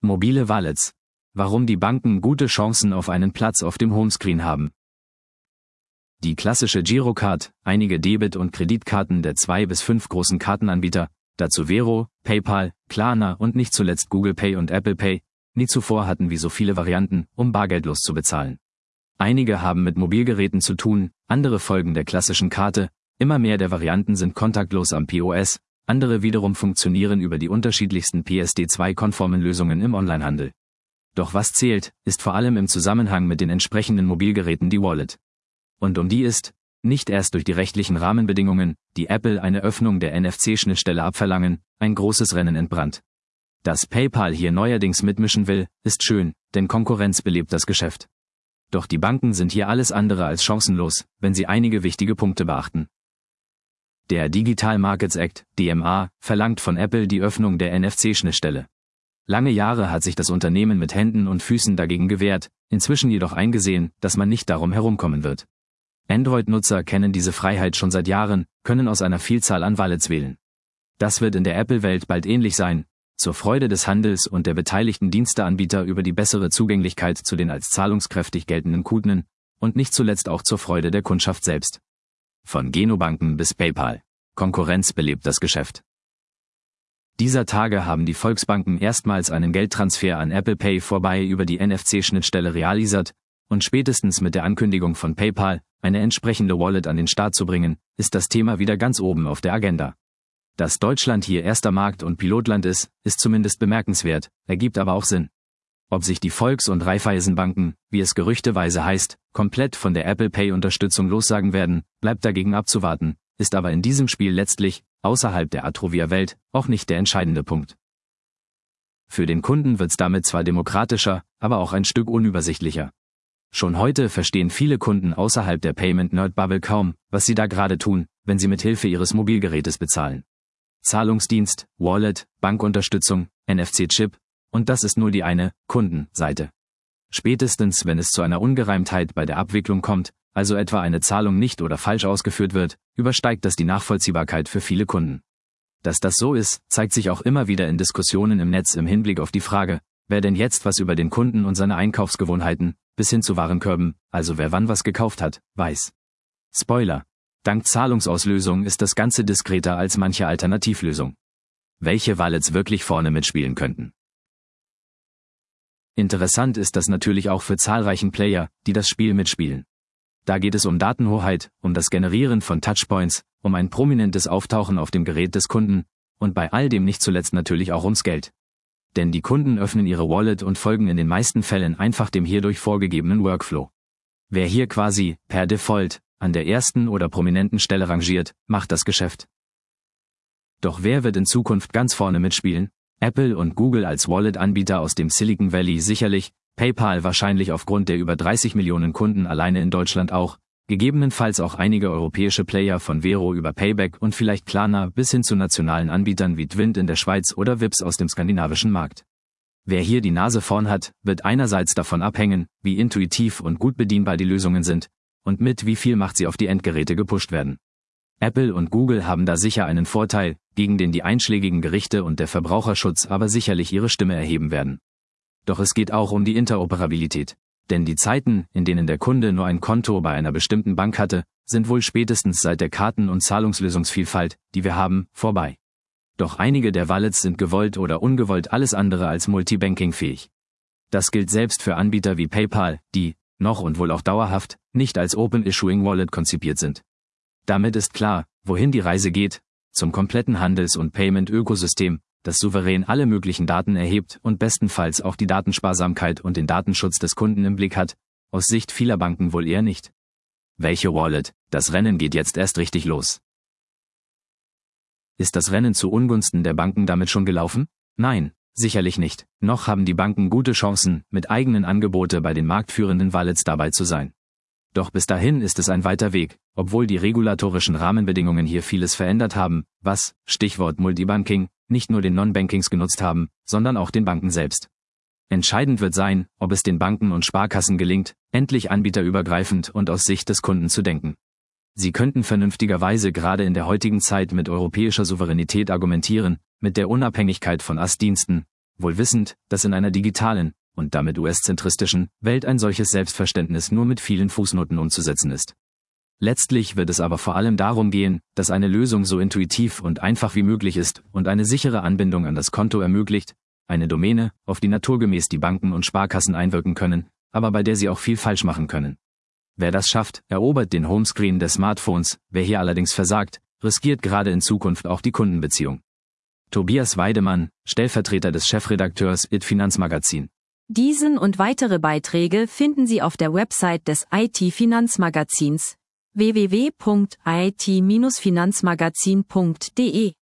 Mobile Wallets. Warum die Banken gute Chancen auf einen Platz auf dem Homescreen haben. Die klassische Girocard, einige Debit- und Kreditkarten der 2 bis 5 großen Kartenanbieter, dazu Vero, PayPal, Klarna und nicht zuletzt Google Pay und Apple Pay, nie zuvor hatten wie so viele Varianten, um bargeldlos zu bezahlen. Einige haben mit Mobilgeräten zu tun, andere folgen der klassischen Karte, immer mehr der Varianten sind kontaktlos am POS, andere wiederum funktionieren über die unterschiedlichsten PSD2-konformen Lösungen im Onlinehandel. Doch was zählt, ist vor allem im Zusammenhang mit den entsprechenden Mobilgeräten die Wallet. Und um die ist, nicht erst durch die rechtlichen Rahmenbedingungen, die Apple eine Öffnung der NFC-Schnittstelle abverlangen, ein großes Rennen entbrannt. Dass PayPal hier neuerdings mitmischen will, ist schön, denn Konkurrenz belebt das Geschäft. Doch die Banken sind hier alles andere als chancenlos, wenn sie einige wichtige Punkte beachten. Der Digital Markets Act, DMA, verlangt von Apple die Öffnung der NFC-Schnittstelle. Lange Jahre hat sich das Unternehmen mit Händen und Füßen dagegen gewehrt, inzwischen jedoch eingesehen, dass man nicht darum herumkommen wird. Android-Nutzer kennen diese Freiheit schon seit Jahren, können aus einer Vielzahl an Wallets wählen. Das wird in der Apple-Welt bald ähnlich sein, zur Freude des Handels und der beteiligten Diensteanbieter über die bessere Zugänglichkeit zu den als zahlungskräftig geltenden Kunden und nicht zuletzt auch zur Freude der Kundschaft selbst. Von Genobanken bis PayPal. Konkurrenz belebt das Geschäft. Dieser Tage haben die Volksbanken erstmals einen Geldtransfer an Apple Pay vorbei über die NFC-Schnittstelle realisiert und spätestens mit der Ankündigung von PayPal, eine entsprechende Wallet an den Start zu bringen, ist das Thema wieder ganz oben auf der Agenda. Dass Deutschland hier erster Markt und Pilotland ist zumindest bemerkenswert, ergibt aber auch Sinn. Ob sich die Volks- und Raiffeisenbanken, wie es gerüchteweise heißt, komplett von der Apple Pay-Unterstützung lossagen werden, bleibt dagegen abzuwarten, ist aber in diesem Spiel letztlich, außerhalb der Atrovia-Welt, auch nicht der entscheidende Punkt. Für den Kunden wird's damit zwar demokratischer, aber auch ein Stück unübersichtlicher. Schon heute verstehen viele Kunden außerhalb der Payment-Nerd-Bubble kaum, was sie da gerade tun, wenn sie mit Hilfe ihres Mobilgerätes bezahlen. Zahlungsdienst, Wallet, Bankunterstützung, NFC-Chip, und das ist nur die eine Kundenseite. Spätestens, wenn es zu einer Ungereimtheit bei der Abwicklung kommt, also etwa eine Zahlung nicht oder falsch ausgeführt wird, übersteigt das die Nachvollziehbarkeit für viele Kunden. Dass das so ist, zeigt sich auch immer wieder in Diskussionen im Netz im Hinblick auf die Frage, wer denn jetzt was über den Kunden und seine Einkaufsgewohnheiten, bis hin zu Warenkörben, also wer wann was gekauft hat, weiß. Spoiler: Dank Zahlungsauslösung ist das Ganze diskreter als manche Alternativlösung. Welche Wallets wirklich vorne mitspielen könnten. Interessant ist das natürlich auch für zahlreichen Player, die das Spiel mitspielen. Da geht es um Datenhoheit, um das Generieren von Touchpoints, um ein prominentes Auftauchen auf dem Gerät des Kunden und bei all dem nicht zuletzt natürlich auch ums Geld. Denn die Kunden öffnen ihre Wallet und folgen in den meisten Fällen einfach dem hierdurch vorgegebenen Workflow. Wer hier quasi, per Default, an der ersten oder prominenten Stelle rangiert, macht das Geschäft. Doch wer wird in Zukunft ganz vorne mitspielen? Apple und Google als Wallet-Anbieter aus dem Silicon Valley sicherlich, PayPal wahrscheinlich aufgrund der über 30 Millionen Kunden alleine in Deutschland auch, gegebenenfalls auch einige europäische Player von Vero über Payback und vielleicht Klarna bis hin zu nationalen Anbietern wie Twint in der Schweiz oder Vipps aus dem skandinavischen Markt. Wer hier die Nase vorn hat, wird einerseits davon abhängen, wie intuitiv und gut bedienbar die Lösungen sind, und mit wie viel Macht sie auf die Endgeräte gepusht werden. Apple und Google haben da sicher einen Vorteil, gegen den die einschlägigen Gerichte und der Verbraucherschutz aber sicherlich ihre Stimme erheben werden. Doch es geht auch um die Interoperabilität. Denn die Zeiten, in denen der Kunde nur ein Konto bei einer bestimmten Bank hatte, sind wohl spätestens seit der Karten- und Zahlungslösungsvielfalt, die wir haben, vorbei. Doch einige der Wallets sind gewollt oder ungewollt alles andere als Multibanking-fähig. Das gilt selbst für Anbieter wie PayPal, die, noch und wohl auch dauerhaft, nicht als Open Issuing Wallet konzipiert sind. Damit ist klar, wohin die Reise geht, zum kompletten Handels- und Payment-Ökosystem, das souverän alle möglichen Daten erhebt und bestenfalls auch die Datensparsamkeit und den Datenschutz des Kunden im Blick hat, aus Sicht vieler Banken wohl eher nicht. Welche Wallet? Das Rennen geht jetzt erst richtig los. Ist das Rennen zu Ungunsten der Banken damit schon gelaufen? Nein, sicherlich nicht. Noch haben die Banken gute Chancen, mit eigenen Angebote bei den marktführenden Wallets dabei zu sein. Doch bis dahin ist es ein weiter Weg, obwohl die regulatorischen Rahmenbedingungen hier vieles verändert haben, was, Stichwort Multibanking, nicht nur den Non-Bankings genutzt haben, sondern auch den Banken selbst. Entscheidend wird sein, ob es den Banken und Sparkassen gelingt, endlich anbieterübergreifend und aus Sicht des Kunden zu denken. Sie könnten vernünftigerweise gerade in der heutigen Zeit mit europäischer Souveränität argumentieren, mit der Unabhängigkeit von AS-Diensten, wohl wissend, dass in einer digitalen und damit US-zentristischen Welt ein solches Selbstverständnis nur mit vielen Fußnoten umzusetzen ist. Letztlich wird es aber vor allem darum gehen, dass eine Lösung so intuitiv und einfach wie möglich ist und eine sichere Anbindung an das Konto ermöglicht, eine Domäne, auf die naturgemäß die Banken und Sparkassen einwirken können, aber bei der sie auch viel falsch machen können. Wer das schafft, erobert den Homescreen des Smartphones, wer hier allerdings versagt, riskiert gerade in Zukunft auch die Kundenbeziehung. Tobias Weidemann, Stellvertreter des Chefredakteurs IT-Finanzmagazin. Diesen und weitere Beiträge finden Sie auf der Website des IT-Finanzmagazins www.it-finanzmagazin.de